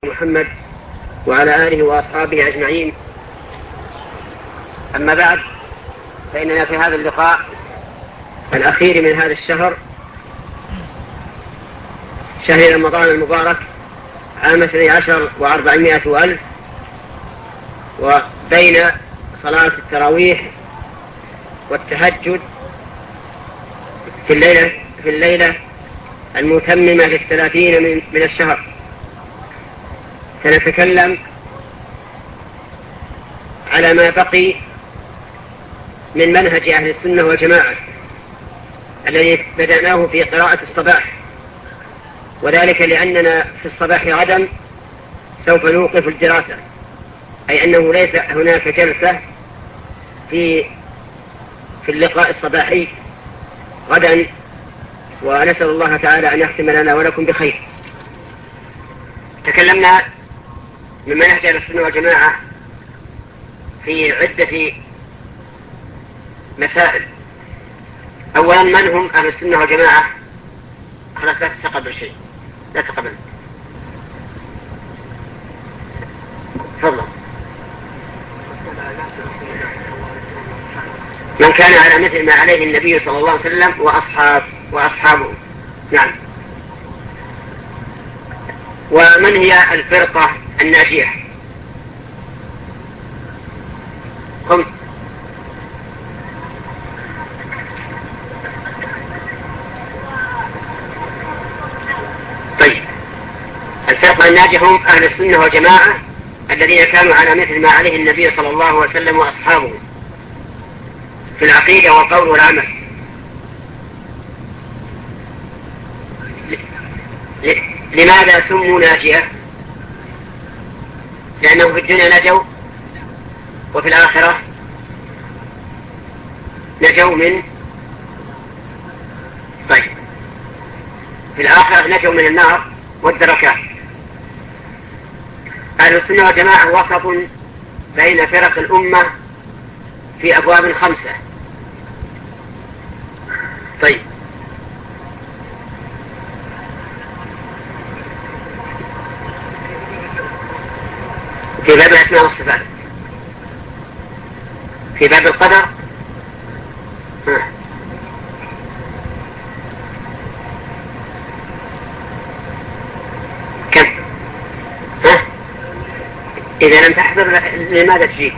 محمد وعلى آله وأصحابه أجمعين. أما بعد، فإننا في هذا اللقاء الأخير من هذا الشهر، شهر رمضان المبارك، عام 12 و400 وألف، وبين صلاة التراويح والتهجد في الليلة المتممة لل30 من الشهر، سنتكلم على ما بقي من منهج أهل السنة والجماعة الذي بدأناه في قراءة الصباح، وذلك لأننا في الصباح غدا سوف نوقف الدراسة، أي أنه ليس هناك جلسة في اللقاء الصباحي غدا، ونسأل الله تعالى أن يختم لنا ولكم بخير. تكلمنا من منهج أهل السنة والجماعة في عدة مسائل. أولا، من هم أهل السنة والجماعة؟ خلاص، لا تستقبل شيء، لا تقبل. تفضل. من كان على مثل ما عليه النبي صلى الله عليه وسلم وأصحابه. نعم. ومن هي الفرقة الناجية؟ هم طيب، الفرقة الناجية هم أهل السنة والجماعة الذين كانوا على مثل ما عليه النبي صلى الله عليه وسلم وأصحابه في العقيدة والقول والعمل. لماذا سموا ناجية؟ لأنه في الدنيا نجوا، وفي الآخرة نجوا من في الآخرة نجوا من النار والدركات. أهل السنة والجماعة وسط بين فرق الأمة في أبواب 5. طيب، في باب الأسماء والصفات، في باب القدر كم؟ إذا لم تحضر لماذا تجيب؟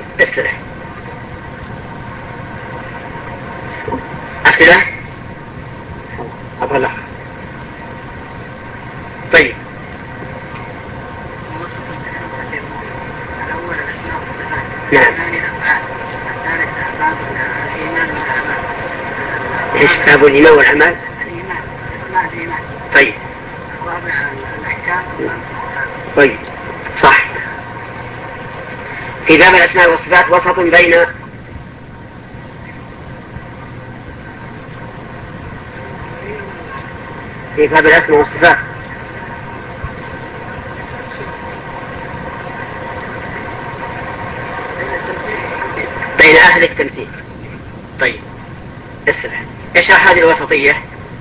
أسئلة أطلع. طيب، نعم. ايش باب الإيمان والأعمال؟ طيب. طيب، صح. في باب الأسماء والصفات وسط بين في باب الأسماء والصفات بين أهل التمثيل. طيب، اشرح هذه الوسطية.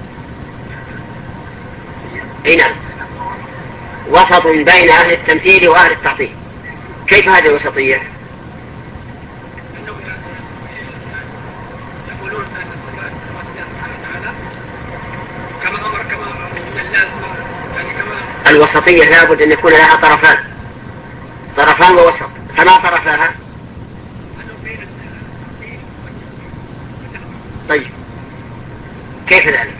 اي نعم، وسط بين أهل التمثيل وأهل التعطيل. كيف هذه الوسطية؟ الوسطية لابد أن يكون لها طرفان ووسط. فما طرفاها؟ طيب، كيف ذلك؟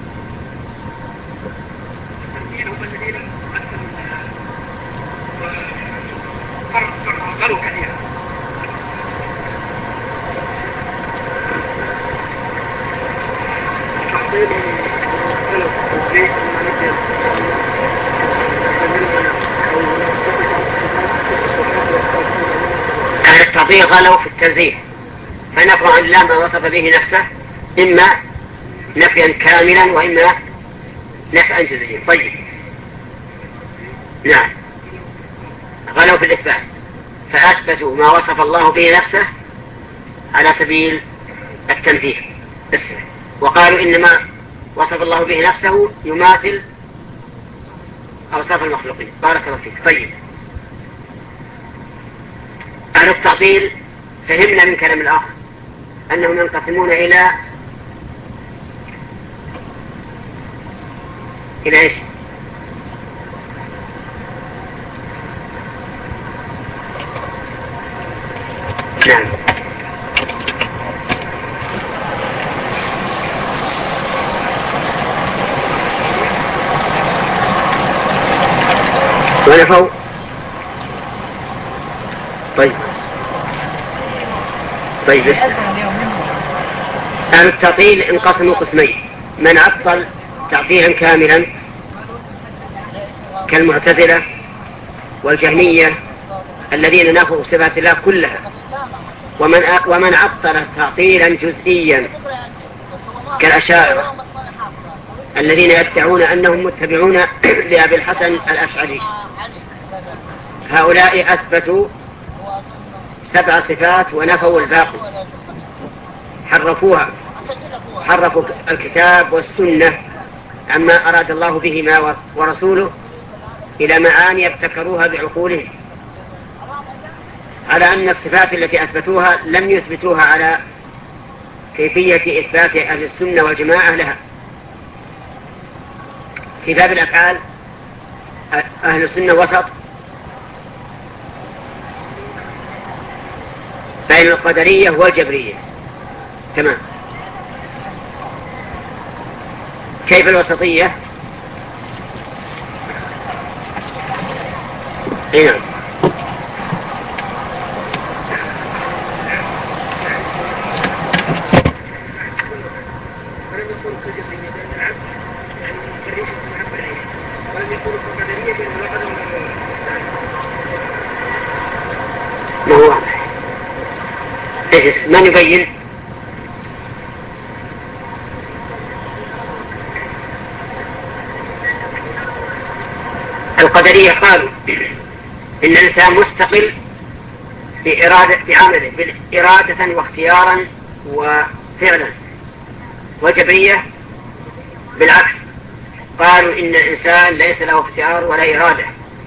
أهل التعطيل غلوا في التنزيه، فنفوا عن الله ما وصف به نفسه، إما نفيا كاملا وإما نفعا جزئيا. طيب، نعم، غلوا في الإثبات، فأثبتوا ما وصف الله به نفسه على سبيل التنزيه، وقالوا إنما وصف الله به نفسه يماثل أوصاف المخلوقين. بارك الله فيك. طيب، أهل التعطيل فهمنا من كلام الآخر أنهم ينقسمون إلى إيش؟ نعم. ونفوا. طيب أهل التعطيل انقسموا قسمين: من عطل تعطيلا كاملا كالمعتزلة والجهمية الذين نفوا صفات الله كلها، ومن عطل تعطيلا جزئيا كالأشاعرة الذين يدعون أنهم متبعون لأبي الحسن الأشعري. هؤلاء أثبتوا 7 صفات ونفوا الباقي، حرفوا الكتاب والسنة عما أراد الله بهما ورسوله إلى معاني ابتكروها بعقولهم، على أن الصفات التي أثبتوها لم يثبتوها على كيفية إثبات أهل السنة والجماعة لها. في باب الأفعال أهل السنة وسط بين القدرية والجبرية. تمام. كيف الوسطية؟ نعم. ما هو واضح. من يبين؟ القدرية قالوا إن الإنسان مستقل بعمله إرادة واختيارا وفعلا، والجبرية بالعكس، قالوا إن الإنسان ليس له اختيار ولا إرادة،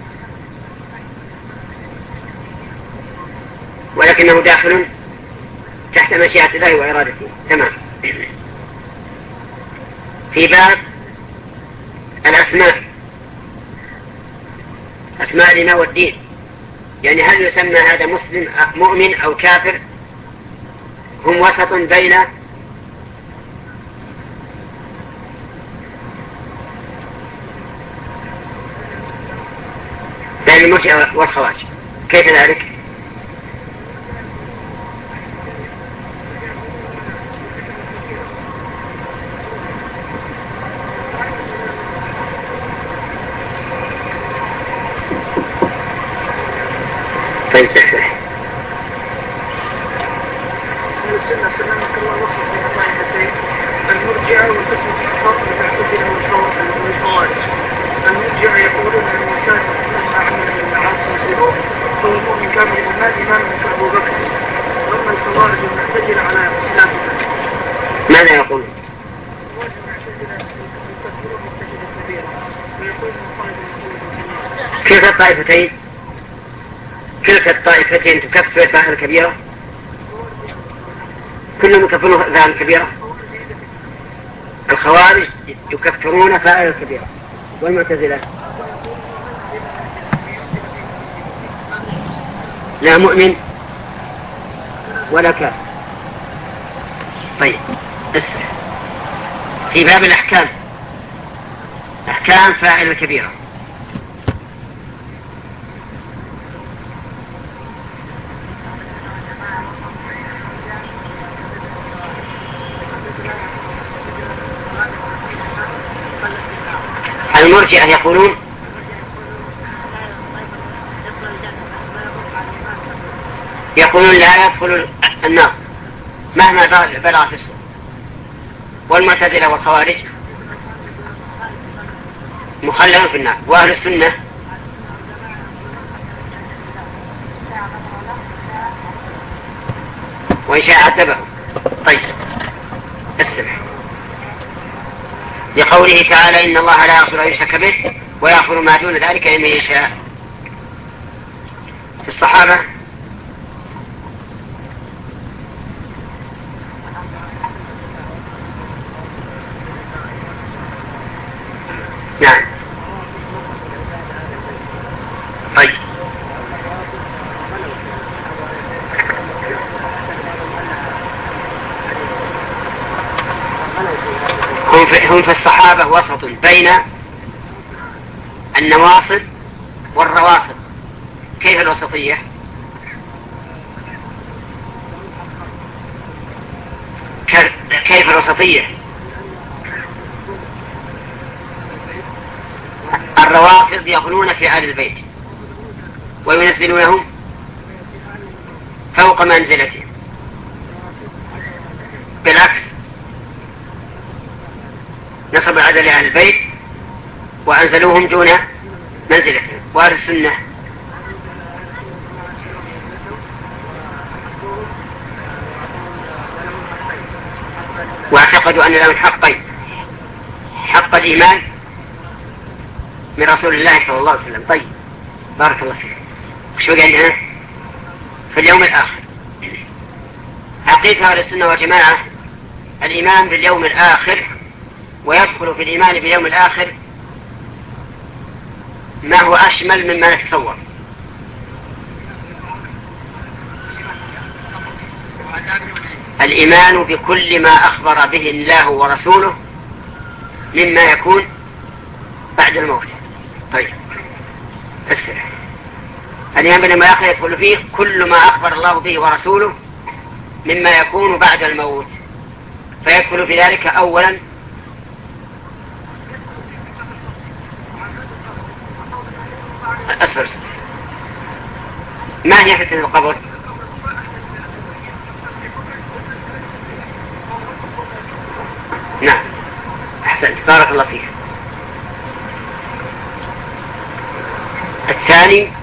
ولكنه داخل تحت مشيئة الله وإرادته. تمام. في باب الأسماء، أسماء الإيمان والدين، يعني هل يسمى هذا مسلم مؤمن أو كافر؟ هم وسط بين المرجئة والخوارج. كيف ذلك؟ طيب تسمح. السنة سلامك الله وصف في الطائفتين: المرجئة والقسم الصفات المعتزلة والخوارج. المرجئة يقولون أن الإنسان مهما عمل من المعاصي والذنوب فهو مؤمن كامل الإيمان إيمانا كأبو بكر. وأما الخوارج والمعتزلة على خلافه. ماذا يقول؟ كيف الطائفتين؟ كلتا الطائفتين تكفر فاعل الكبيرة؟ كلهم يكفرون فاعل الكبيرة؟ الخوارج يكفرون فاعل الكبيرة، والمعتزلة لا مؤمن ولا كافر. طيب اسمع، في باب الأحكام، أحكام فاعل الكبيرة، المرجئة يقولون لا يدخل النار مهما بلغ في السوء. والمعتزلة والخوارج مخلدون في النار. وأهل السنة وإن شاء عذبه. طيب استمع لقوله تعالى: إن الله لا يغفر أن يشرك به ويغفر ما دون ذلك لمن يشاء. في الصحابة نعم. طيب هم في الصحابة وسط بين النواصب والروافض. كيف الوسطية؟ كيف الوسطية؟ الروافض يغلون في آل البيت وينزلونهم فوق منزلتهم، بالعكس نصب العدل لأهل البيت وأنزلوهم دون منزلتهم. وأهل السنة واعتقدوا أن لهم حقين: حق الإيمان من رسول الله صلى الله عليه وسلم. طيب بارك الله فيك. شو قال هنا؟ في اليوم الآخر. عقيدة أهل السنة والجماعة الإيمان باليوم الآخر، ويدخل في الإيمان باليوم الآخر ما هو أشمل مما نتصور. الإيمان بكل ما أخبر به الله ورسوله مما يكون بعد الموت. طيب اسرع. الإيمان باليوم الآخر يدخل فيه كل ما أخبر الله به ورسوله مما يكون بعد الموت، فيدخل في ذلك أولا أسفل. ما هي فتنة القبر؟ نعم أحسنت بارك الله فيك. الثاني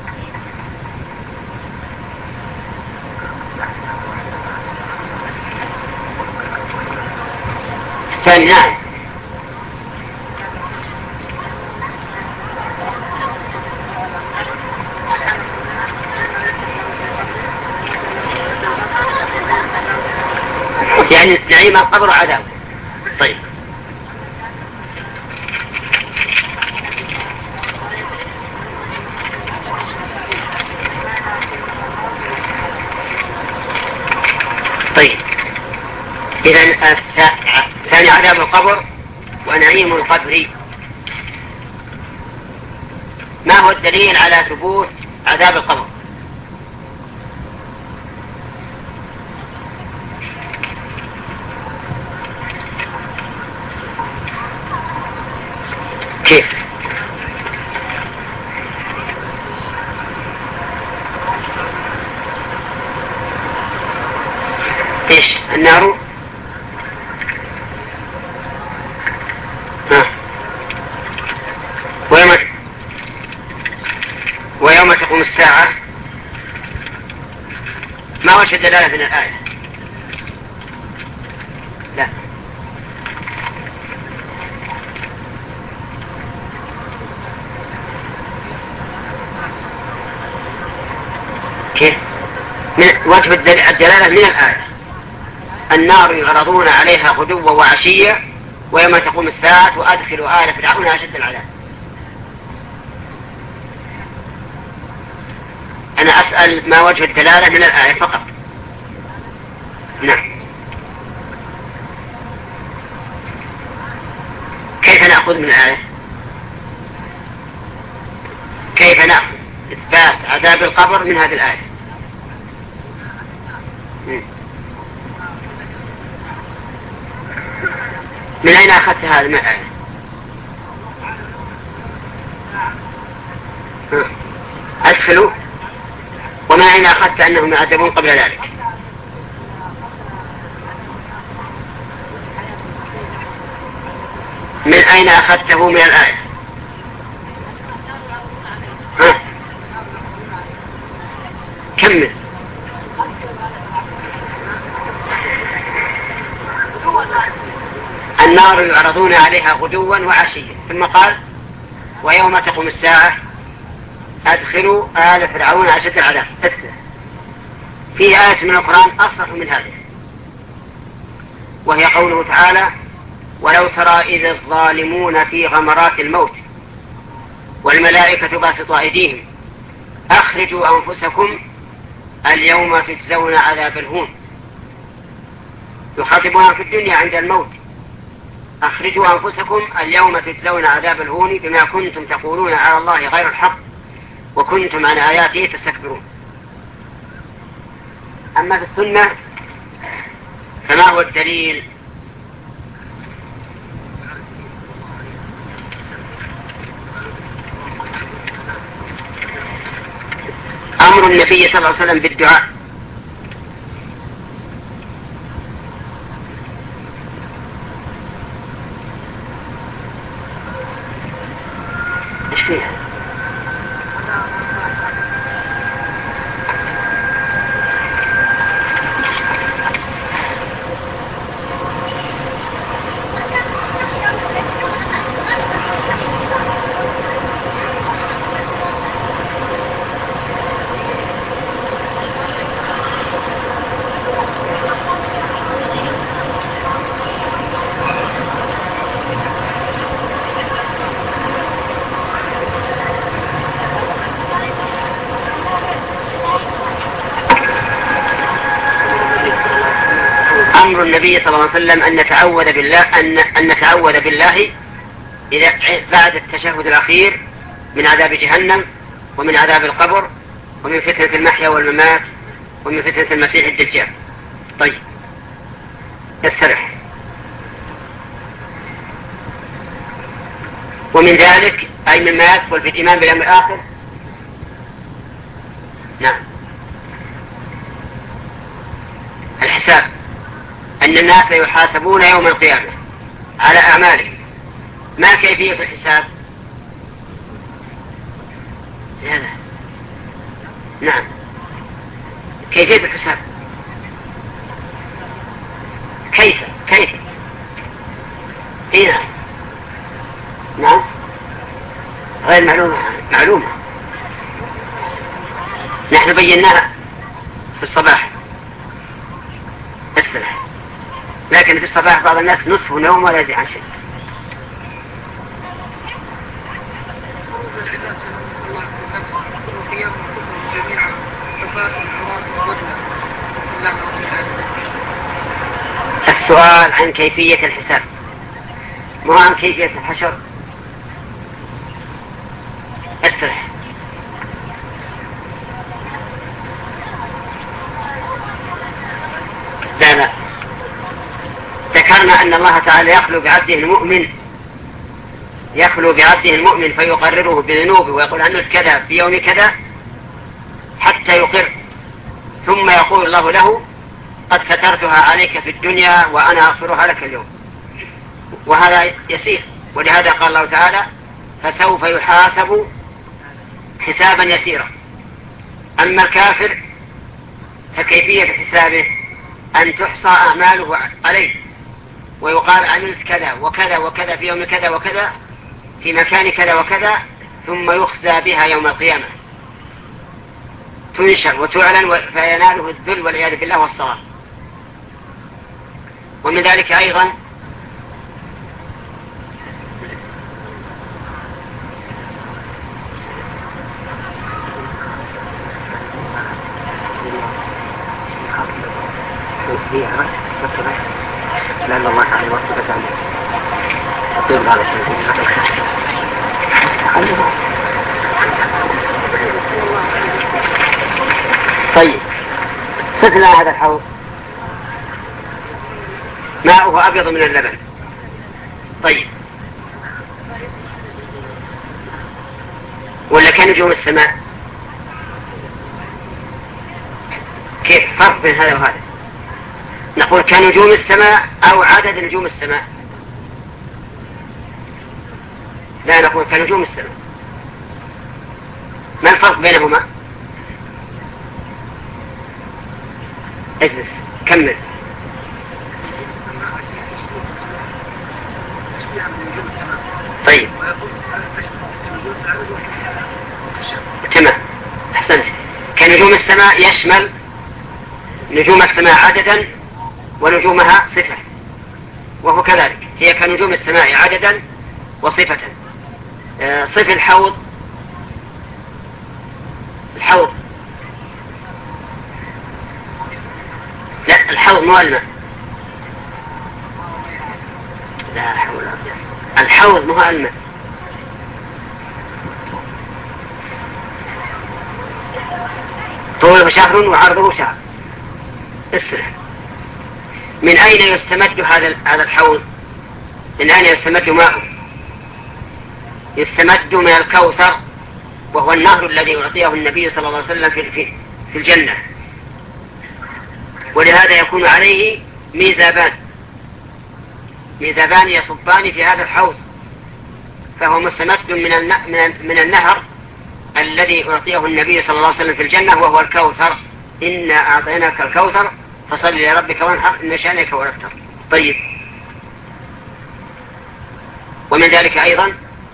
نعم يعني نعيم القبر وعذاب. طيب إذن الثاني عذاب القبر ونعيم القبر. ما هو الدليل على ثبوت عذاب القبر؟ كيف؟ ايش النار؟ ويوم تقوم الساعة. ما وجه الدلالة من الآية؟ لا كيف؟ وجه الدلالة من الآية: النار يعرضون عليها غدوا وعشيا ويوم تقوم الساعة وأدخلوا آل فرعون أشد العذاب. أنا أسأل ما وجه الدلالة من الآية فقط. نعم. كيف نأخذ من الآية؟ كيف نأخذ إثبات عذاب القبر من هذه الآية؟ من أين أخذت هذا من الآية؟ أدخلوا. وما أين أخذت أنهم يعذبون قبل ذلك؟ من أين أخذته من الآية؟ كمل. النار يعرضون عليها غدوا وعشيا ثم قال ويوم تقوم الساعة أدخلوا آل فرعون أشد العذاب. في آية من القرآن أصرح من هذه، وهي قوله تعالى: ولو ترى إذ الظالمون في غمرات الموت والملائكة باسطوا أيديهم أخرجوا أنفسكم اليوم تجزون عذاب الهون. يخاطبون في الدنيا عند الموت: أخرجوا أنفسكم اليوم تجزون عذاب الهون بما كنتم تقولون على الله غير الحق وكنتم عن آياته تستكبرون. أما في السنة فما هو الدليل؟ أمر النبي صلى الله عليه وسلم بالدعاء. إيش فيها؟ النبي صلى الله عليه وسلم أن نتعوذ بالله إذا بعد التشهد الأخير من عذاب جهنم ومن عذاب القبر ومن فتنة المحيا والممات ومن فتنة المسيح الدجال. طيب استرح. ومن ذلك أي مما يدخل في الإيمان باليوم الآخر. نعم، الحساب، أن الناس يحاسبون يوم القيامة على أعمالهم. ما كيفية الحساب؟ لا. نعم، كيفية الحساب كيف هنا؟ نعم، غير معلومة. نحن بيناها في الصباح الصباح، لكن في الصباح بعض الناس نصفه نوم ولا يدري عن شيء. السؤال عن كيفية الحساب، مو عن كيفية الحشر. استرح. لا، ذكرنا أن الله تعالى يخلو بعبده المؤمن فيقرره بذنوبه ويقول عنه كذا في يوم كذا حتى يقر، ثم يقول الله له: قد سترتها عليك في الدنيا وأنا أغفرها لك اليوم. وهذا يسير، ولهذا قال الله تعالى: فسوف يحاسب حسابا يسيرا. أما الكافر فكيفية حسابه أن تحصى أعماله عليه ويقال: عملت كذا وكذا وكذا في يوم كذا وكذا في مكان كذا وكذا، ثم يخزى بها يوم القيامة، تنشر وتعلن فيناله الذل والعياذ بالله والصغار. ومن ذلك أيضا لأن الله تعالى وصفت عنه أطيب هذا الشيء. طيب، صفنا هذا الحوض ماؤه أبيض من اللبن. طيب، ولا كنجوم السماء؟ كيف فرق بين هذا وهذا؟ نقول كنجوم السماء أو عدد نجوم السماء؟ لا، نقول كنجوم السماء. ما الفرق بينهما؟ اجلس كمل. طيب، تمام، أحسنت. كنجوم السماء يشمل نجوم السماء عددا ونجومها صفة، وهو كذلك، هي كنجوم السماء عددا وصفة. صف الحوض لا، الحوض مو الماء، لا حول، الحوض مو الماء. طوله شهر وعرضه شهر. اسرح. من أين يستمد هذا الحوض؟ من أين يستمد ماءه؟ يستمد من الكوثر، وهو النهر الذي أعطيه النبي صلى الله عليه وسلم في الجنة، ولهذا يكون عليه ميزابان يصبان في هذا الحوض، فهو مستمد من النهر الذي أعطيه النبي صلى الله عليه وسلم في الجنة، وهو الكوثر. إنا أعطيناك الكوثر فصل لربك وانحر إن شانئك هو الأبتر. طيب، ومن ذلك أيضا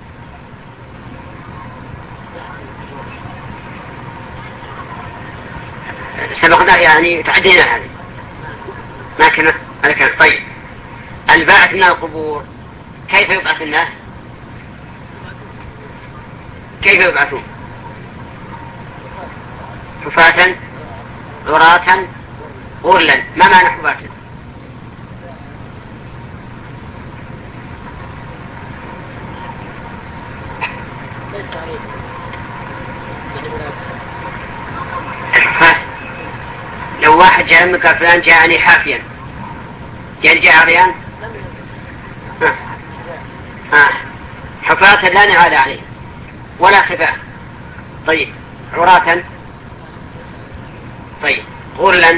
سبقنا، يعني تعدينا هذه ما كان. طيب، الباعث من القبور، كيف يبعث الناس؟ كيف يبعثون؟ حفاة عراة غرلا. ما معنى حفاة؟ الحفاة لو واحد جاء منك فلان جاءني حافيا، يعني جاء عريان، حفاة لا نعال عليه ولا خفاء. طيب، عراة. طيب، غرلا.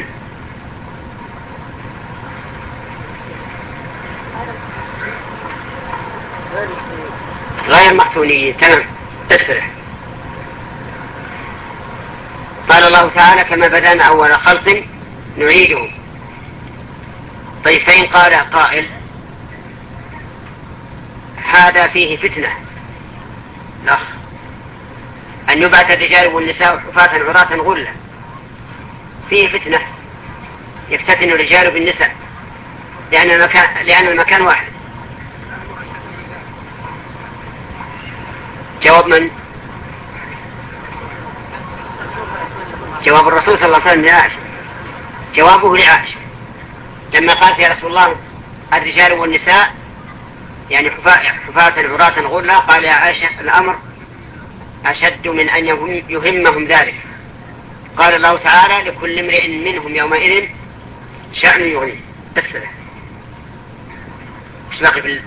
غير مختونيين. تمام، اسرح. قال الله تعالى كما بدأنا أول خلق نعيده. طيب، فإن قال قائل هذا فيه فتنة، لا، أن يبعث الرجال والنساء حفاة عراة غرلا، فيه فتنة، يفتتن الرجال بالنساء، لأن المكان واحد. جواب من؟ جواب الرسول صلى الله عليه وسلم لعائشة. جوابه لعائشة لما قالت يا رسول الله الرجال والنساء يعني حفاة عراة غرلا، قال يا عائشة الأمر أشد من أن يهمهم ذلك. قال الله تعالى لكل امرئ منهم يومئذ شأن يغنيه. السلام. ايش باقي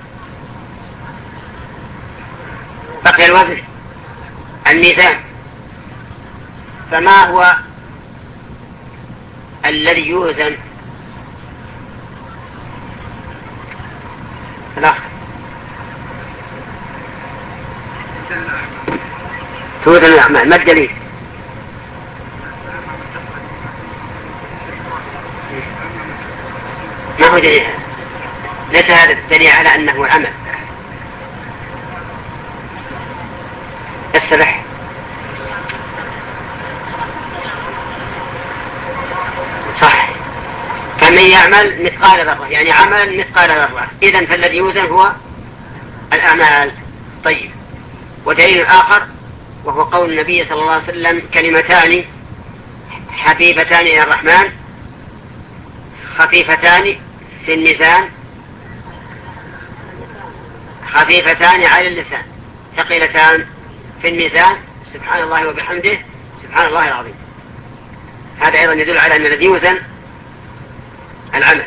بقي الوزن، الميزان. فما هو الذي يوزن؟ لا، توزن الأعمال. ما الدليل؟ ما هو دليل؟ ليس هذا الدليل على أنه عمل. السبح. صح، فمن يعمل مثقال ذرة، يعني عمل مثقال ذرة، إذن فالذي يوزن هو الأعمال. طيب، ودليل آخر وهو قول النبي صلى الله عليه وسلم كلمتان حبيبتان إلى الرحمن خفيفتان في الميزان خفيفتان على اللسان ثقيلتان في الميزان، سبحان الله وبحمده سبحان الله العظيم. هذا أيضا يدل على أن الذي يوزن العمل.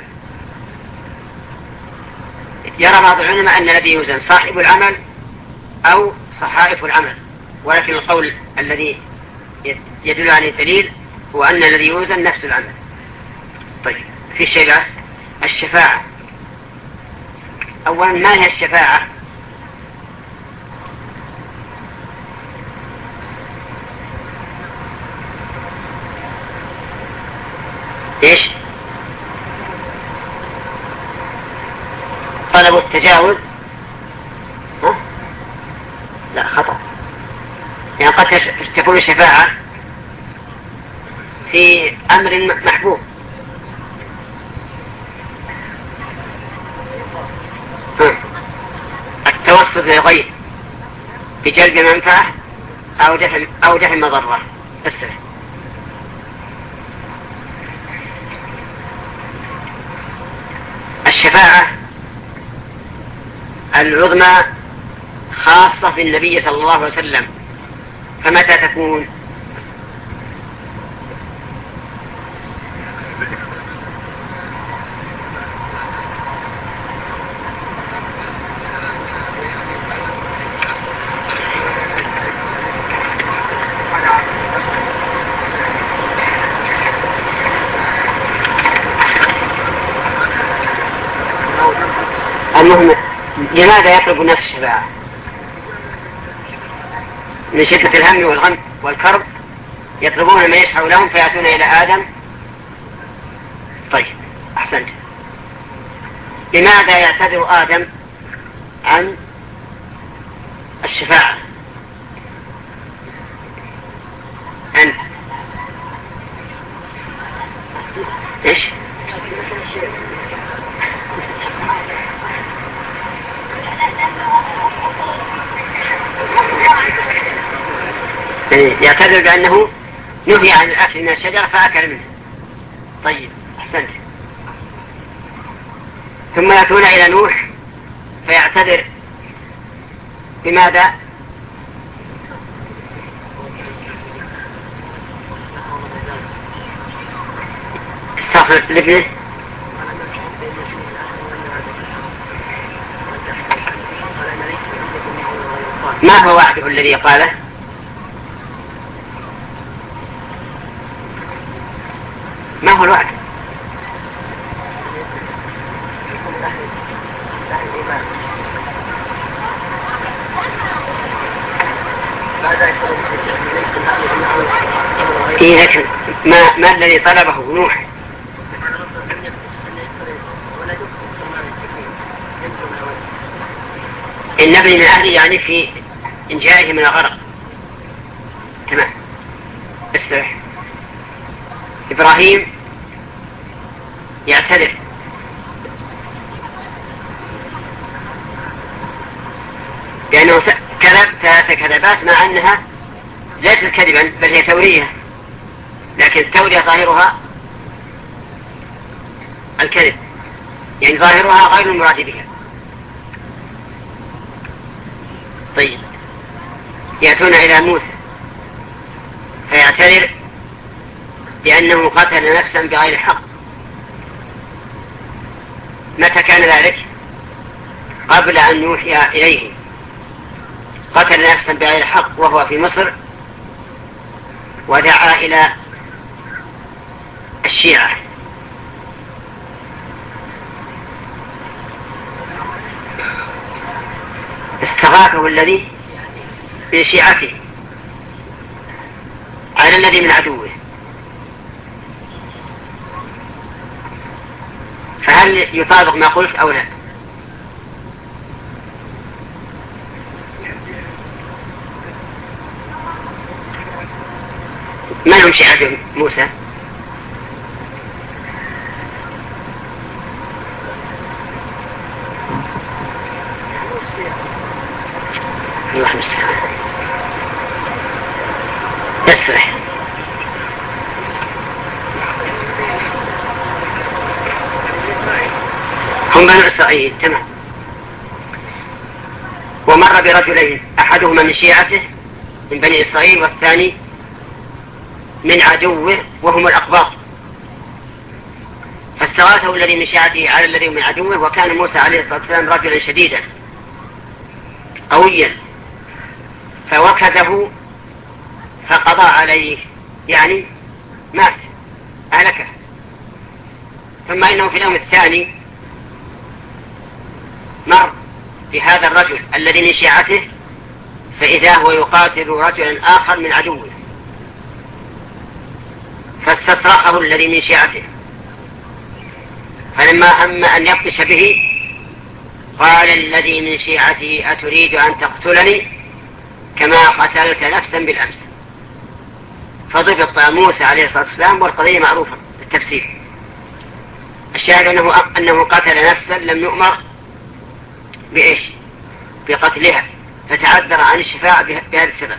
يرى بعض العلماء أن الذي يوزن صاحب العمل أو صحائف العمل، ولكن القول الذي يدل عليه الدليل هو أن الذي يوزن نفس العمل. طيب، في شيء الشفاعة. أولا، ما هي الشفاعة؟ إيش؟ طلب التجاوز. لا، خطأ. قد تكون الشفاعة في أمر محبوب، التوسط للغير بجلب منفعة أو دفع مضرة. بس الشفاعة العظمى خاصة بالنبي صلى الله عليه وسلم، فمتى تكون؟ المهم لماذا يطلب نفس الشفاعة؟ من شدة الهم والغم والكرب يطلبون ما يشفع لهم فيأتون إلى آدم. طيب أحسنت. لماذا يعتذر آدم عن الشفاعة؟ إيش؟ يعتذر بأنه نهي عن الأكل من الشجرة فأكل منه. طيب أحسنت. ثم يأتون إلى نوح فيعتذر بماذا؟ استغفر لابنه. ما هو وعده الذي قاله؟ ما هو الوعد؟ لكن ما الذي طلبه نوح؟ النبي من أهله يعني في إنجائه من الغرق. تمام. استرح. إبراهيم يعتذر لأنه كذب 3 كذبات مع أنها ليست كذبا بل هي تورية، لكن التورية ظاهرها الكذب، يعني ظاهرها غير المراد بها. طيب يأتون إلى موسى فيعتذر لأنه قتل نفسا بغير حق. متى كان ذلك؟ قبل أن يوحي إليه. قتل نفسا بغير حق وهو في مصر ودعا إلى الشيعة. استغاثه الذي من شيعته على الذي من عدوه. فهل يطابق ما قلت أو لا؟ من هم شيعة موسى؟ الله المستعان. يسرح. هم بنو إسرائيل. تمام. ومر برجلين أحدهما من شيعته من بني إسرائيل والثاني من عدوه وهم الأقباط، فاستغاثه الذي من شيعته على الذي من عدوه. وكان موسى عليه الصلاة والسلام رجلا شديدا قويا فوكزه فقضى عليه، يعني مات أهلكه. ثم إنه في اليوم الثاني مر بهذا الرجل الذي من شيعته فإذا هو يقاتل رجلا آخر من عدوه، فاستصرخه الذي من شيعته، فلما هم أن يبطش به قال الذي من شيعته أتريد أن تقتلني كما قتلت نفسا بالأمس. فضبط موسى عليه الصلاة والسلام والقضية معروفة بالتفسير. الشاهد أنه قتل نفسا لم يؤمر بإيش؟ بقتلها، فتعذر عن الشفاعة بهذا السبب.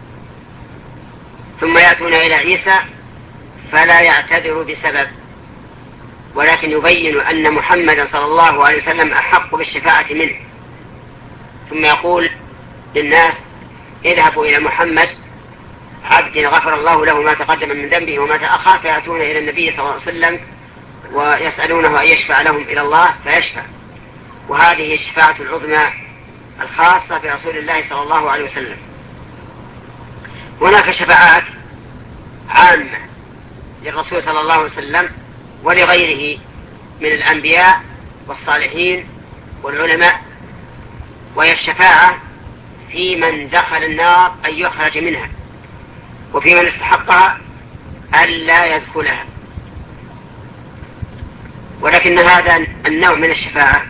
ثم يأتون إلى عيسى فلا يعتذر بسبب، ولكن يبين أن محمدا صلى الله عليه وسلم أحق بالشفاعة منه. ثم يقول للناس اذهبوا إلى محمد عبد غفر الله له ما تقدم من ذنبه وما تأخر، فيأتون إلى النبي صلى الله عليه وسلم ويسألونه أن يشفع لهم إلى الله فيشفع. وهذه الشفاعة العظمى الخاصة برسول الله صلى الله عليه وسلم. هناك شفاعات عامة للرسول صلى الله عليه وسلم ولغيره من الأنبياء والصالحين والعلماء، وهي الشفاعة في من دخل النار أن يخرج منها، وفي من استحقها ألا يدخلها. ولكن هذا النوع من الشفاعة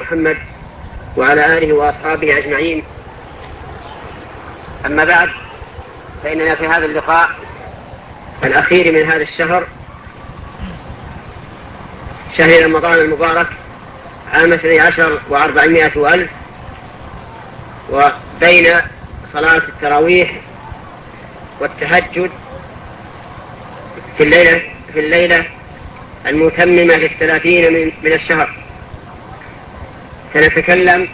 محمد وعلى آله وأصحابه أجمعين. أما بعد، فإننا في هذا اللقاء الأخير من هذا الشهر، شهر رمضان المبارك، عام 12 و400 وألف، وبين صلاة التراويح والتهجد في الليلة المتممة لل30 من الشهر، سنتكلم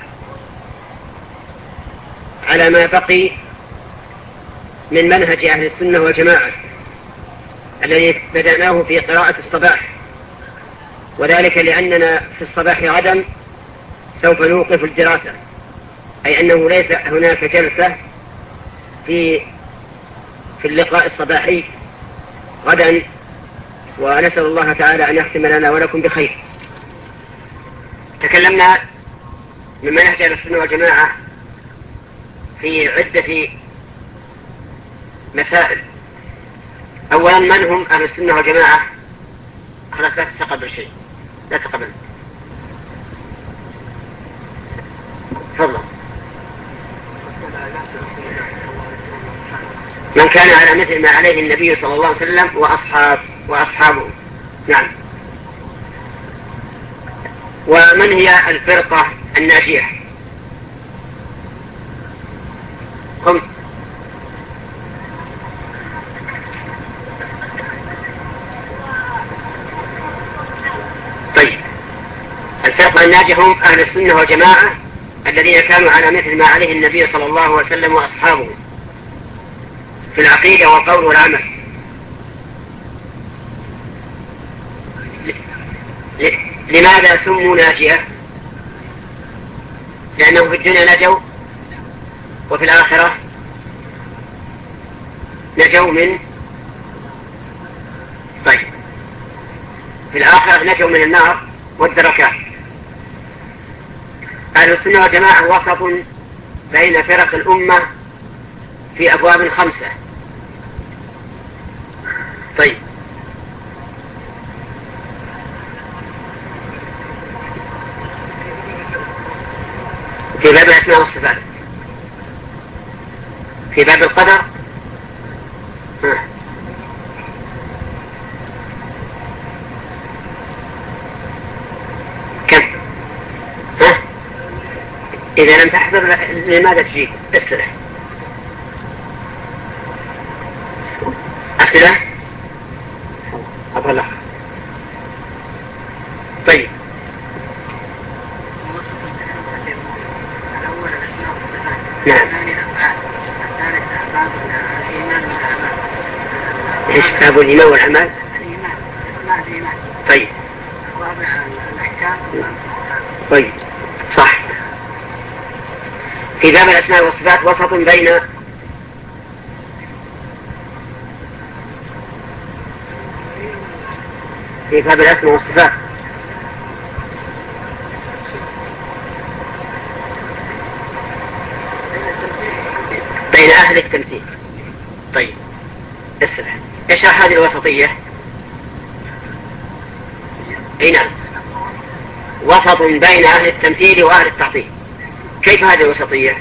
على ما بقي من منهج أهل السنة والجماعة الذي بدأناه في قراءة الصباح، وذلك لأننا في الصباح غدا سوف نوقف الدراسة، أي أنه ليس هناك جلسة في اللقاء الصباحي غدا، ونسأل الله تعالى أن يختم لنا ولكم بخير. تكلمنا من منهج أهل السنة والجماعة في عدة مسائل. أولا، من هم أهل السنة والجماعة؟ خلاص، لا تتقبل شيء، لا تقبل. تفضل. من كان على مثل ما عليه النبي صلى الله عليه وسلم وأصحابه. نعم. ومن هي الفرقة الناجية؟ هم طيب، الفرقة الناجية هم أهل السنة والجماعة الذين كانوا على مثل ما عليه النبي صلى الله عليه وسلم وأصحابه في العقيدة والقول والعمل. لماذا سموا ناجية؟ لأنهم في الدنيا نجوا، وفي الآخرة نجوا من في الآخرة نجوا من النار والدركات. أهل السنة والجماعة وسط بين فرق الأمة في أبواب 5. طيب، في باب الأسماء والصفات، في باب القدر، كم؟ إذا لم تحضر لماذا تجيب؟ أسئلة أطلع. طيب، نعم. ايش باب الإيمان والأعمال؟ طيب. طيب، صح. في باب الأسماء والصفات وسط بين في باب الأسماء والصفات بين أهل التمثيل. طيب، اشرح هذه الوسطية. نعم، وسط بين أهل التمثيل وأهل التعطيل. كيف هذه الوسطية؟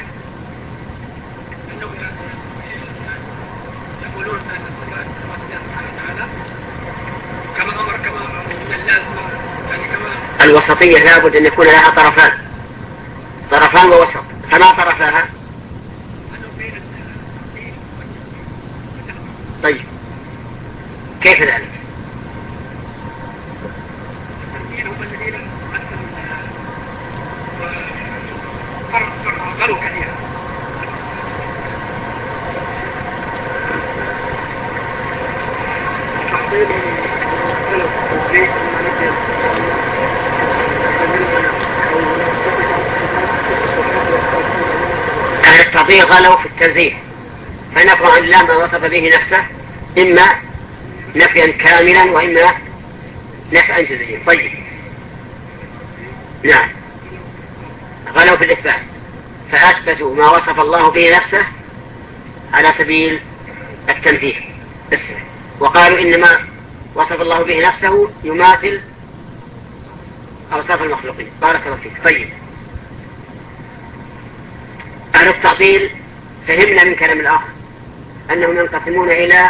الوسطية لابد أن يكون لها طرفان ووسط. فما طرفاها؟ طيب، كيف ذلك؟ أهل التعطيل غلوا في التنزيه، فنفوا عن الله ما وصف به نفسه، إما نفيا كاملا وإما نفعا جزئيا. طيب، نعم، غلوا في الإثبات، فأثبتوا ما وصف الله به نفسه على سبيل التنفيذ، وقالوا إنما وصف الله به نفسه يماثل أوصاف المخلوقين. بارك الله فيك. طيب، أهل التعطيل فهمنا من كلام الآخر أنهم ينقسمون إلى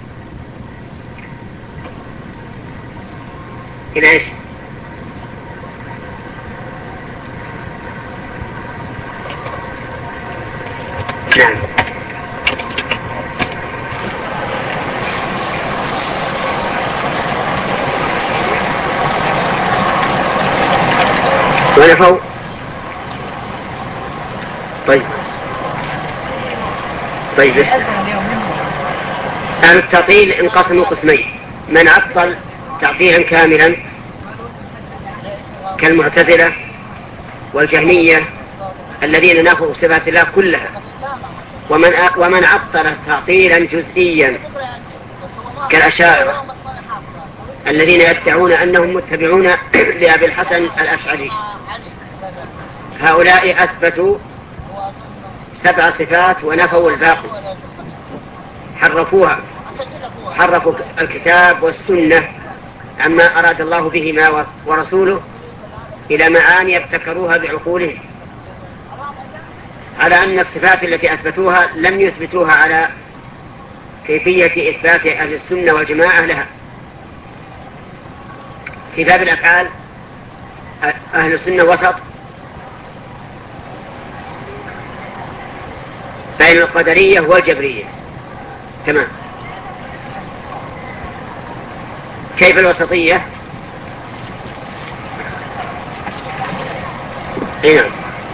إيش؟ نعم. ونفوا. طيب أهل التعطيل انقسموا قسمين: من عطل تعطيلا كاملا كالمعتزلة والجهمية الذين نفوا صفات الله كلها، ومن عطل تعطيلا جزئيا كالأشاعرة الذين يدعون أنهم متبعون لأبي الحسن الأشعري. هؤلاء أثبتوا 7 صفات ونفوا الباقي، حرفوا الكتاب والسنة عما أراد الله بهما ورسوله إلى معاني ابتكروها بعقولهم، على أن الصفات التي أثبتوها لم يثبتوها على كيفية إثبات أهل السنة والجماعة لها. في باب الأفعال أهل السنة وسط بين القدرية والجبرية. تمام. كيف الوسطية؟ نعم.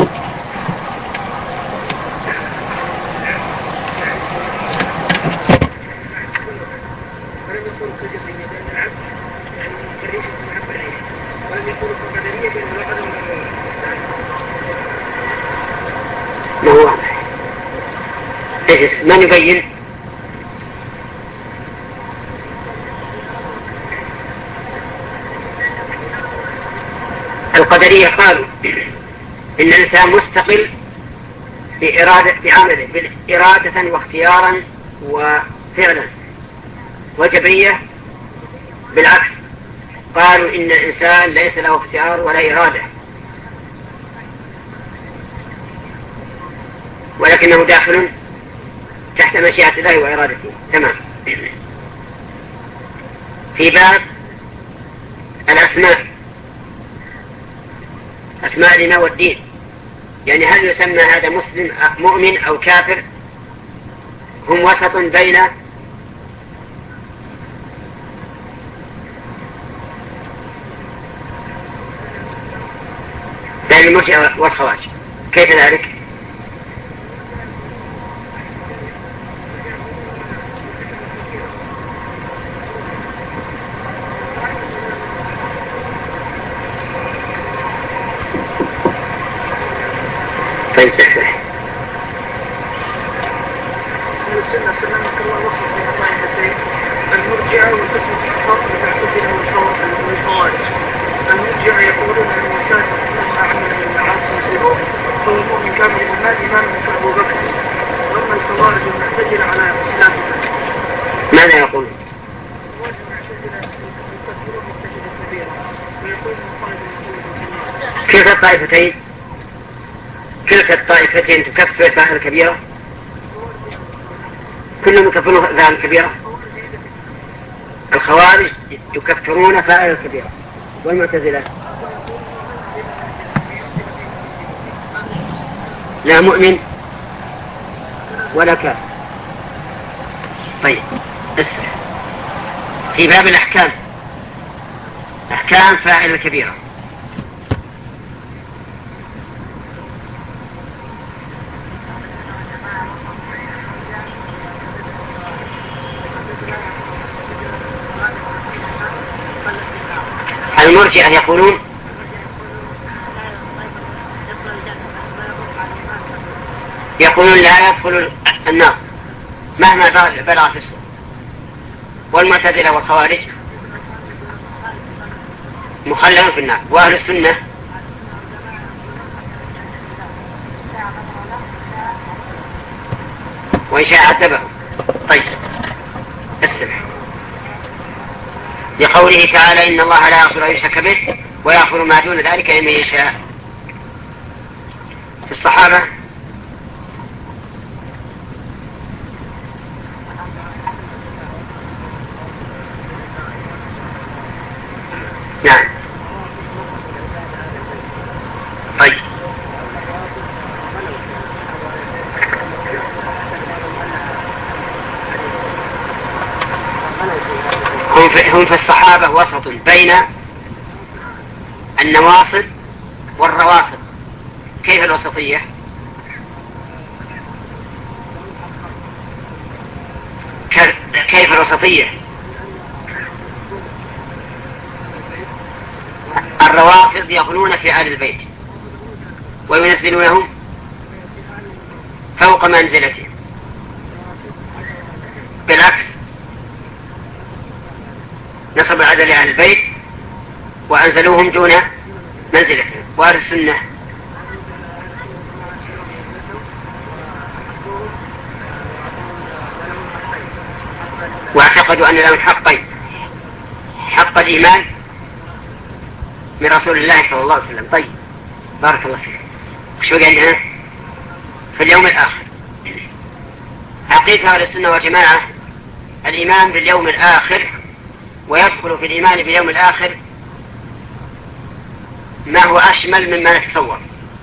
ما هو واضح؟ من يبين؟ القدرية قالوا إن الإنسان مستقل بعمله إرادة واختيارا وفعلا، والجبرية بالعكس، قالوا إن الإنسان ليس له اختيار ولا إرادة، ولكنه داخل تحت مشيئة الله وإرادته. تمام. في باب الأسماء، أسماء الإيمان والدين، يعني هل يسمى هذا مسلم مؤمن أو كافر؟ هم وسط بين المرجئة والخوارج. كيف ذلك؟ فلتسمح. السنة سلمك الله وصف في الطائفتين: المرجئة والقسم الصفات المعتزلة والخوارج. المرجئة يقولون أن الإنسان مهما عمل من المعاصي والذنوب فهو مؤمن كامل الإيمان إيمانا كأبو بكر، وأما الخوارج والمعتزلة على خلافه. ماذا يقول؟ كيف الطائفتين؟ كلتا الطائفتين تكفر فاعل الكبيرة؟ كلهم يكفرون فاعل الكبيرة؟ الخوارج يكفرون فاعل الكبيرة، والمعتزلة لا مؤمن ولا كافر. طيب، اسمع. في باب الأحكام، أحكام فاعل الكبيرة، المرجئة يقولون لا يدخل النار مهما بلغ في السوء. والمعتزلة والخوارج مخلدون في النار. وأهل السنة وإن شاء عذبه. طيب، استمع. لقوله تعالى: إن الله لا يغفر أن يشرك به ويغفر ما دون ذلك لمن يشاء. في الصحابة نعم. طيب هم في الصحابة وسط بين النواصب والروافض. كيف الوسطية؟ كيف الوسطية؟ الروافض يغلون في آل البيت وينزلونهم فوق منزلتهم، بالعكس نصب العدل لأهل البيت وأنزلوهم دون منزلتهم. وأهل السنة واعتقدوا أن لهم حقين: حق الإيمان من رسول الله صلى الله عليه وسلم. طيب بارك الله فيك. شو قال في اليوم الآخر؟ عقيدة أهل السنة والجماعة الإيمان باليوم الآخر، ويدخل في الإيمان باليوم الآخر ما هو أشمل مما نتصور.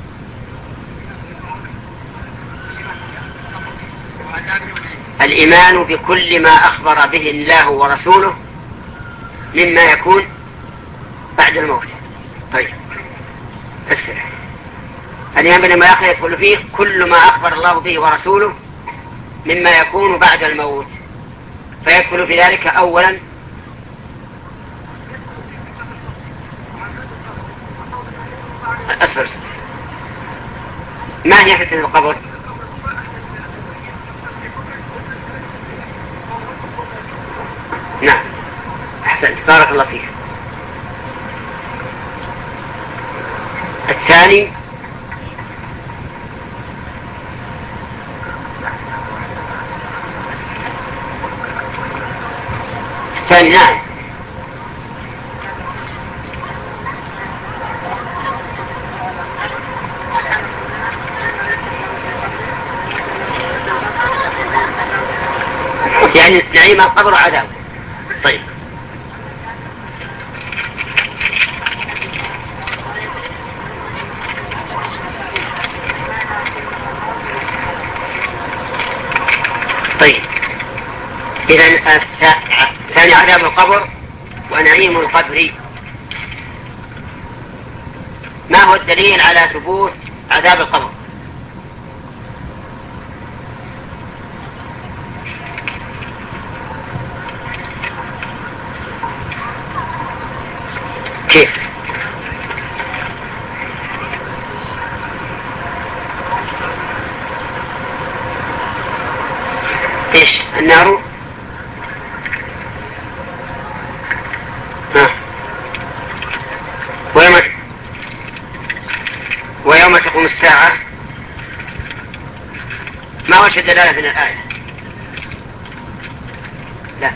الإيمان بكل ما أخبر به الله ورسوله مما يكون بعد الموت. طيب فسر. الإيمان باليوم الآخر يدخل فيه كل ما أخبر الله به ورسوله مما يكون بعد الموت، فيدخل في ذلك أولا أسفل. ما هي فتنة القبر؟ نعم أحسنت بارك الله فيك. الثاني نعم يعني نعيم القبر وعذاب. طيب إذن الثاني عذاب القبر ونعيم القبر. ما هو الدليل على ثبوت عذاب القبر؟ كيف؟ ايش النار؟ ويوم تقوم الساعة. ما وجه الدلالة من الآية؟ لا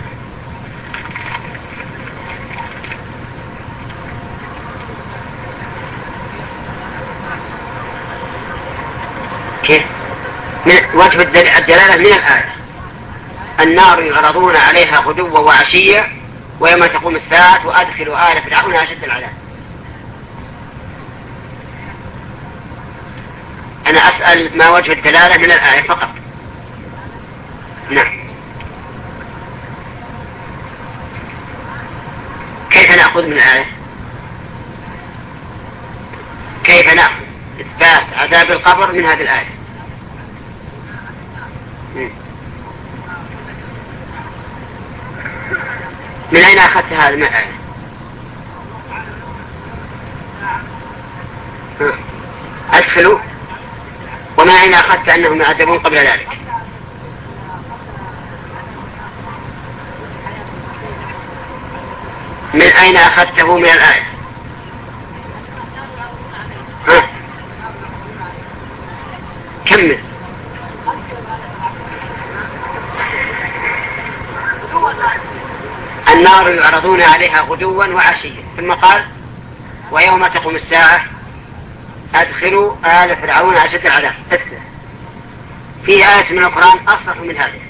كيف؟ وجه الدلالة من الآية: النار يعرضون عليها غدوا وعشيا ويوم تقوم الساعة وأدخلوا آل فرعون أشد العذاب. أنا أسأل ما وجه الدلالة من الآية فقط. نعم. كيف نأخذ من الآية؟ كيف نأخذ إثبات عذاب القبر من هذه الآية؟ من أين أخذت هذا من الآية؟ أدخلوا. ومن أين أخذت أنهم يعذبون قبل ذلك؟ من أين أخذته من الآية؟ كمل. النار يعرضون عليها غدوا وعشيا ثم قال ويوم تقوم الساعة أدخلوا آل فرعون أشد العذاب. في آية من القرآن أصرح من هذه،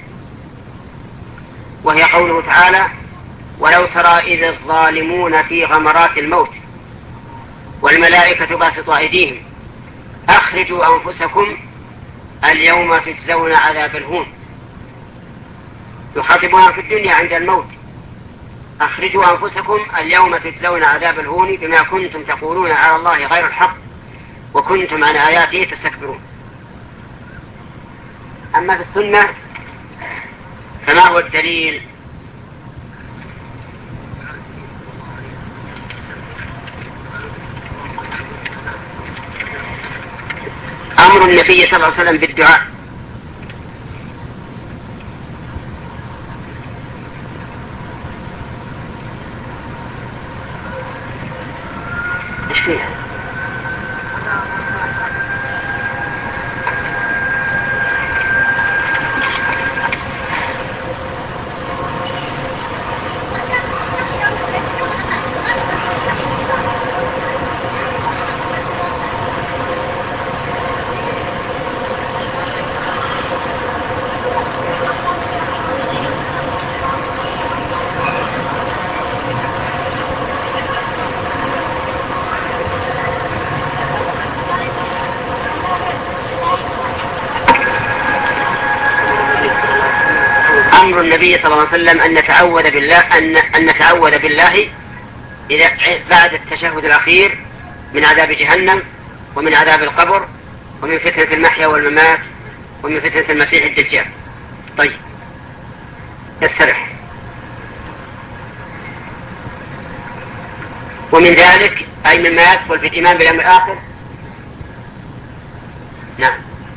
وهي قوله تعالى: ولو ترى إذ الظالمون في غمرات الموت والملائكة باسطوا أيديهم أخرجوا أنفسكم اليوم تجزون عذاب الهون. يخاطبون في الدنيا عند الموت: أخرجوا أنفسكم اليوم تجزون عذاب الهون بما كنتم تقولون على الله غير الحق وكنتم عن آياته تستكبرون. أما في السنة فما هو الدليل؟ أمر النبي صلى الله عليه وسلم بالدعاء. إيش فيها؟ أمر النبي صلى الله عليه وسلم أن نتعوذ بالله إذا بعد التشهد الأخير من عذاب جهنم ومن عذاب القبر ومن فتنة المحيا والممات ومن فتنة المسيح الدجال. طيب استرح. ومن ذلك أي مما يدخل في الإيمان باليوم الآخر. نعم.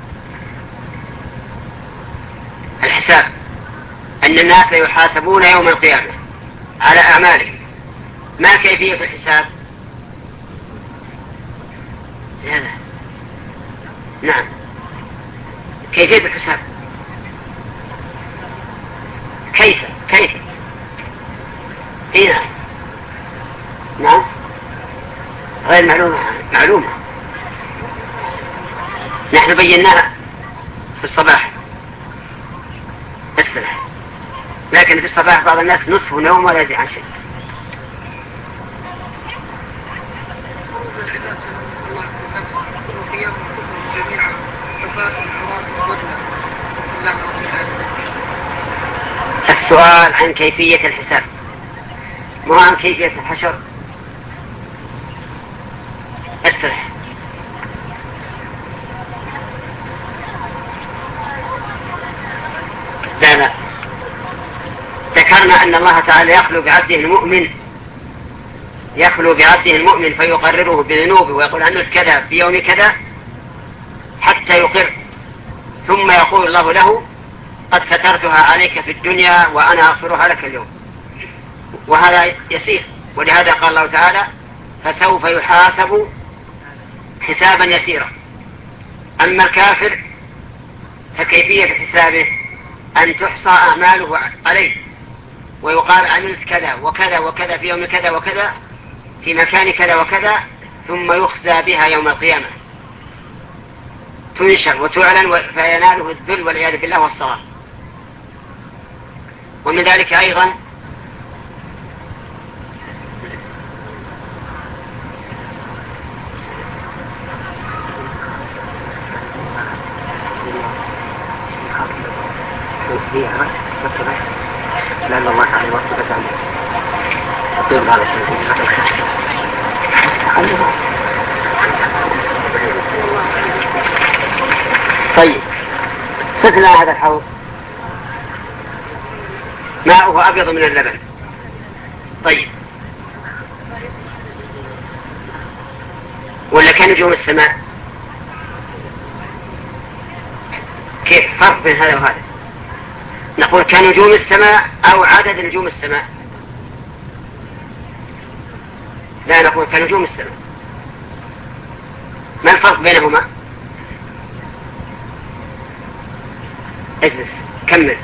الحساب، أن الناس يحاسبون يوم القيامة على أعمالهم. ما كيفية الحساب؟ لا. نعم، كيفية الحساب كيف هنا؟ نعم، غير معلومة. نحن بيناها في الصباح الصباح، لكن في الصباح بعض الناس نصف نوم ولا يدري عن شيء. السؤال عن كيفية الحساب مو عن كيفية الحشر. استرح. لا، ذكرنا أن الله تعالى يخلو بعبده المؤمن فيقرره بذنوبه ويقول عنه كذا في يوم كذا حتى يقر، ثم يقول الله له: قد سترتها عليك في الدنيا وأنا أغفرها لك اليوم. وهذا يسير، ولهذا قال الله تعالى: فسوف يحاسب حسابا يسيرا. أما الكافر فكيفية حسابه أن تحصى أعماله عليه ويقال: عملت كذا وكذا وكذا في يوم كذا وكذا في مكان كذا وكذا، ثم يخزى بها يوم القيامة، تنشر وتعلن فيناله الذل والعياذ بالله والصغار. ومن ذلك أيضا لأن الله تعالى وصفت عنه تطيب هذا الشيء. طيب، ستنا هذا الحوض ماؤه أبيض من اللبن. طيب، ولا كنجوم السماء؟ كيف فرق بين هذا وهذا؟ نقول كنجوم السماء أو عدد نجوم السماء؟ لا، نقول كنجوم السماء. ما الفرق بينهما؟ اجلس كمل.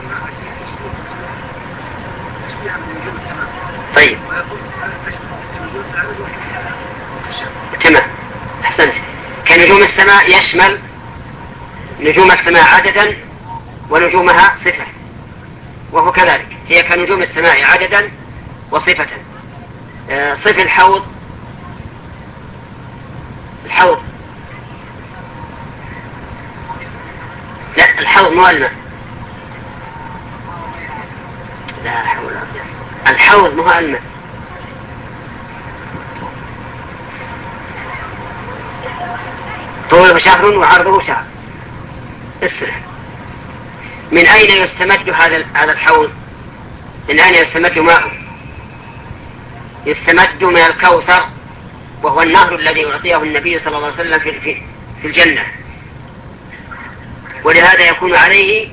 طيب، تمام، أحسنت. كنجوم السماء يشمل نجوم السماء عددا ونجومها صفة، وهو كذلك، هي كنجوم السماء عددا وصفة. صف الحوض لا، الحوض مو الماء، لا حول، الحوض مو الماء. طوله شهر وعرضه شهر. اسرع. من أين يستمد هذا الحوض؟ من أين يستمد ماءه؟ يستمد من الكوثر، وهو النهر الذي أعطيه النبي صلى الله عليه وسلم في الجنة، ولهذا يكون عليه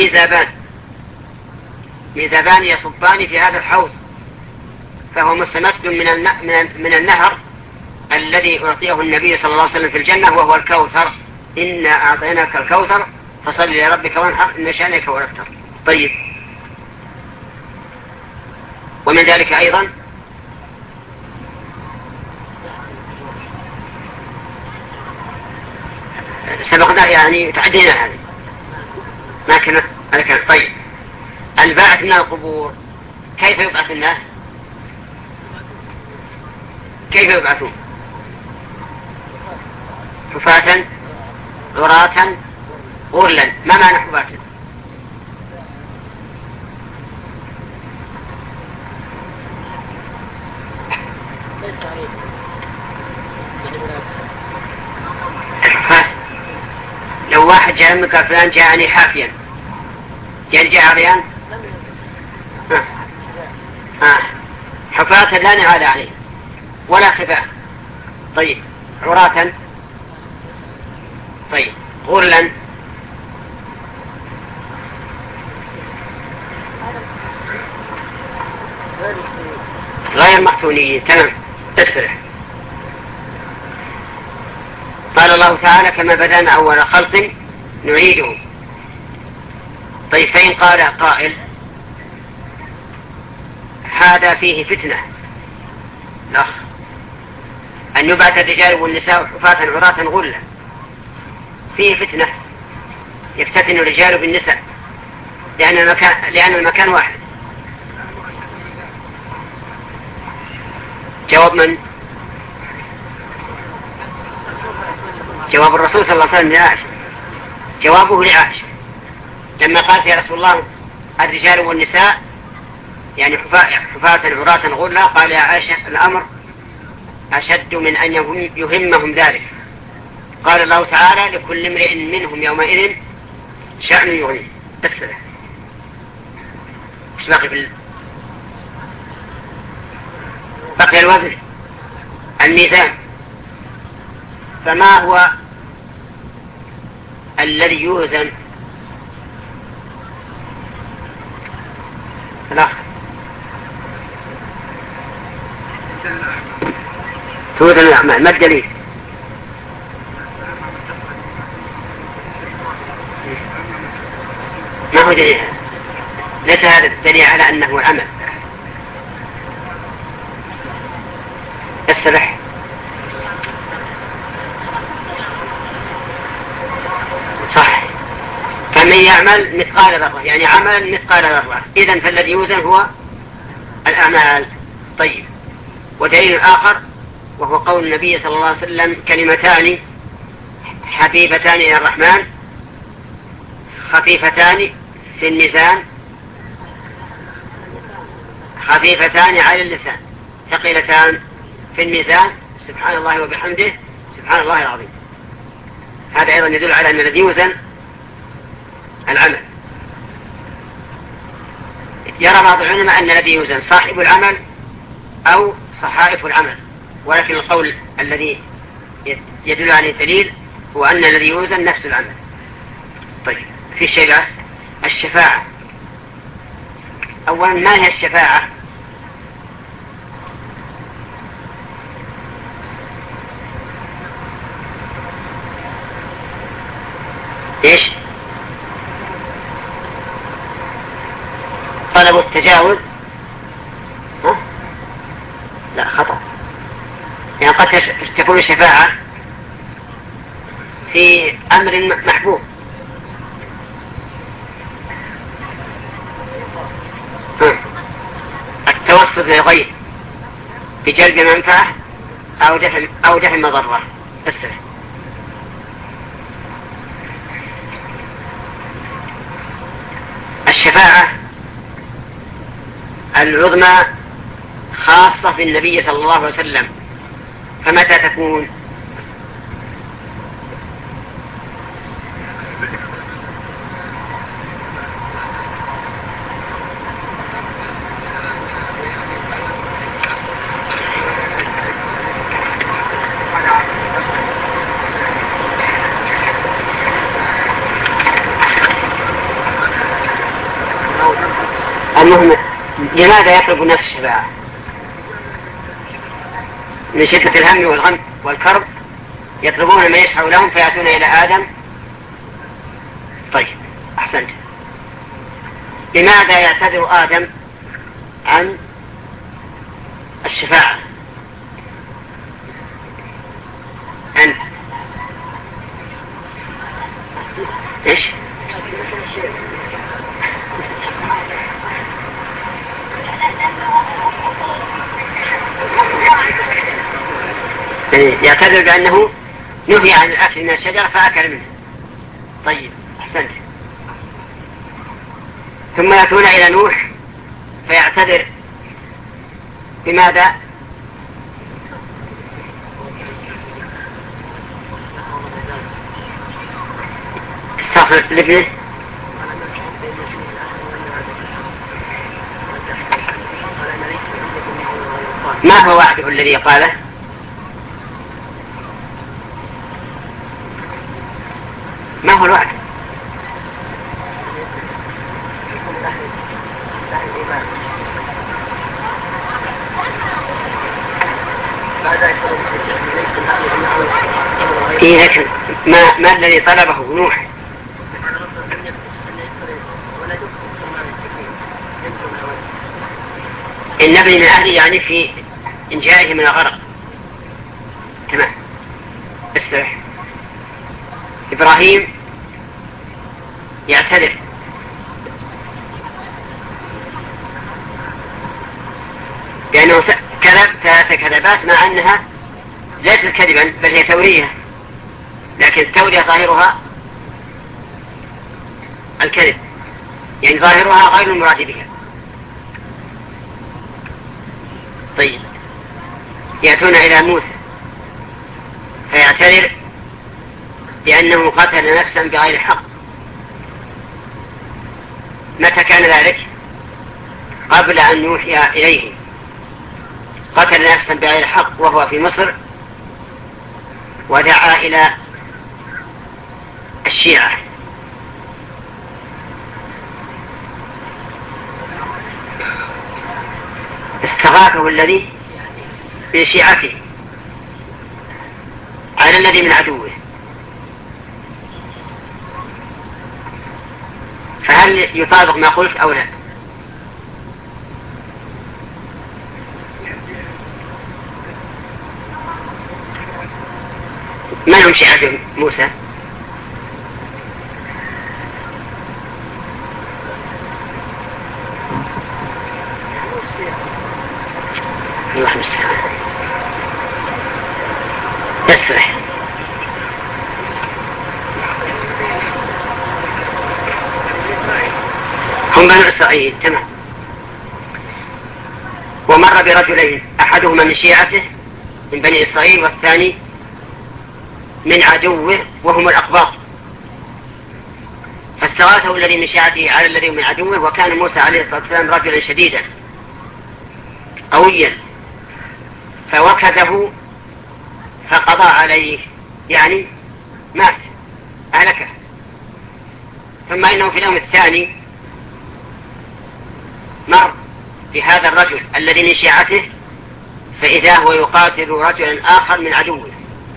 ميزابان يصبان في هذا الحوض، فهو مستمد من النهر الذي أعطيه النبي صلى الله عليه وسلم في الجنة، وهو الكوثر. إنا أعطيناك الكوثر فصل لربك وانحر إن شانك هو الأبتر. طيب، ومن ذلك أيضا سبقنا، يعني تعدينا هذه ما كنا. طيب، الباعث من القبور، كيف يبعث الناس؟ كيف يبعثون؟ حفاة عراة غرلا. ما معنى حفاة؟ الحفاة لو واحد جاء منك فلان جاءني حافيا، جاء عريان، حفاة لا نعال عليه ولا خفاء. طيب، عراة. طيب، غرلا. غير مختونين. تمام، اسرح. قال الله تعالى كما بدأنا أول خلق نعيده. طيب، فإن قال قائل هذا فيه فتنة، لا، أن يبعث الرجال والنساء حفاة عراة غرلا، فيه فتنة، يفتتن الرجال بالنساء، لأن المكان واحد. جواب من؟ جواب الرسول صلى الله عليه وسلم لعائشة. جوابه لعائشة لما قالت يا رسول الله الرجال والنساء يعني حفاة عراة غرلا، قال يا عائشة الأمر أشد من أن يهمهم ذلك. قال الله تعالى لكل امرئ منهم يومئذ شأن يغنيه. أسئلة. ايش باقي بقي الوزن، الميزان. فما هو الذي يوزن؟ لا، توزن الأعمال. ما الدليل؟ ما هو دليل؟ ليس هذا الدليل على أنه عمل. السبح. صح، فمن يعمل مثقال ذرة يعني عمل مثقال ذرة، إذن فالذي يوزن هو الأعمال. طيب، ودليل آخر وهو قول النبي صلى الله عليه وسلم كلمتان حبيبتان إلى الرحمن خفيفتان في الميزان خفيفتان على اللسان ثقيلتان في الميزان، سبحان الله وبحمده سبحان الله العظيم. هذا أيضا يدل على أن الذي يوزن العمل. يرى بعض العلماء أن الذي يوزن صاحب العمل أو صحائف العمل، ولكن القول الذي يدل عليه الدليل هو أن الذي يوزن نفس العمل. طيب، في شيء الشفاعة. أولا، ما هي الشفاعة؟ إيش؟ طلب التجاوز. لا، خطأ. قد تكون الشفاعة في أمر محبوب، التوسط للغير بجلب منفعة أو دفع مضرة. الشفاعة العظمى خاصة بالنبي صلى الله عليه وسلم، فمتى تكون؟ المهم لماذا يطلب الناس الشفاعة؟ من شدة الهم والغم والكرب يطلبون ما يشفع لهم فيأتون إلى آدم. طيب أحسنت. لماذا يعتذر آدم عن الشفاعة؟ إيش؟ يعتذر بأنه نهي عن الأكل من الشجرة فأكل منه. طيب أحسنت. ثم يأتون إلى نوح فيعتذر بماذا؟ استغفر لابنه. ما هو وعده الذي قاله؟ ما هو الوعد؟ لكن ما الذي طلبه نوح؟ النبي من أهله يعني في إنجائه من الغرق. تمام. استرح. إبراهيم يعتذر لأنه كذب 3 كذبات مع أنها ليست كذبا بل هي تورية، لكن التورية ظاهرها الكذب، يعني ظاهرها غير المراد بها. طيب يأتون إلى موسى فيعتذر لأنه قتل نفسا بغير حق. متى كان ذلك؟ قبل أن يوحي إليه. قتل نفسا بغير حق وهو في مصر ودعا إلى الشيعة. استغاثه الذي من شيعته على الذي من عدوه. فهل يطابق ما قلت أو لا؟ من هم شيعة موسى؟ الله المستعان. يسرح. هم بنو إسرائيل. تمام. ومر برجلين أحدهما من شيعته من بني إسرائيل والثاني من عدوه وهم الأقباط، فاستغاثه الذي من شيعته على الذي من عدوه. وكان موسى عليه الصلاة والسلام رجلا شديدا قويا فوكزه فقضى عليه، يعني مات أهلكه. ثم إنه في اليوم الثاني مر بهذا الرجل الذي من شيعته فإذا هو يقاتل رجلا آخر من عدوه،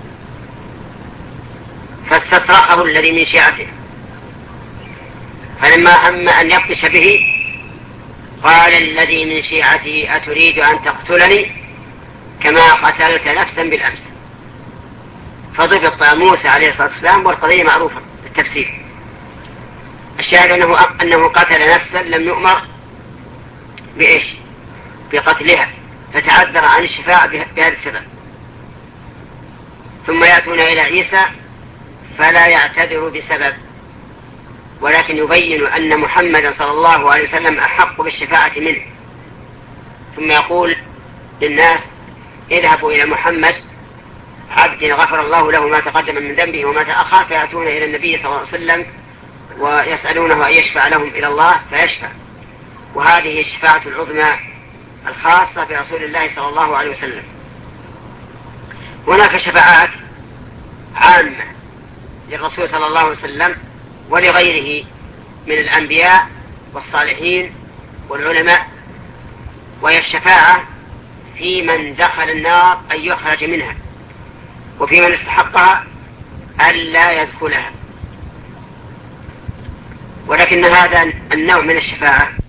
فاستصرخه الذي من شيعته، فلما هم أن يبطش به قال الذي من شيعته أتريد أن تقتلني كما قتلت نفسا بالأمس. فضبط موسى عليه الصلاة والسلام، والقضية معروفة بالتفسير. الشاهد أنه قتل نفسا لم يؤمر بإيش؟ بقتلها، فتعذر عن الشفاعة بهذا السبب. ثم يأتون إلى عيسى فلا يعتذر بسبب، ولكن يبين أن محمدا صلى الله عليه وسلم أحق بالشفاعة منه. ثم يقول للناس: اذهبوا إلى محمد عبد غفر الله له ما تقدم من ذنبه وما تأخر. فيأتون إلى النبي صلى الله عليه وسلم ويسألونه أن يشفع لهم إلى الله فيشفع. وهذه الشفاعة العظمى الخاصة برسول الله صلى الله عليه وسلم. هناك شفاعات عامة للرسول صلى الله عليه وسلم ولغيره من الأنبياء والصالحين والعلماء، وهي الشفاعة في من دخل النار أن يخرج منها، وفي من استحقها أن لا يدخلها. ولكن هذا النوع من الشفاعة